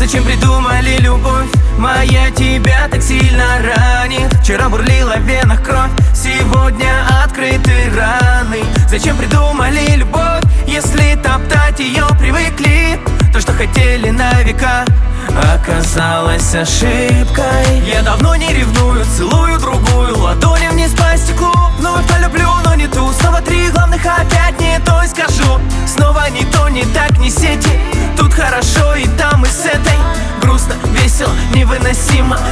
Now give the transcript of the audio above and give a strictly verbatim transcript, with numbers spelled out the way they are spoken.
Зачем придумали любовь? Моя тебя так сильно ранит. Вчера бурлила в венах кровь, сегодня открыты раны. Зачем придумали любовь, если топтать ее привыкли? То, что хотели на века, оказалось ошибкой. Я давно не ревную, целую другую, ладони вниз по стеклу. Вновь полюблю, но не ту. Снова три главных, опять не то скажу. Снова не то, не так, не сети. Тут хорошо и там и с этой. Грустно, весело, невыносимо.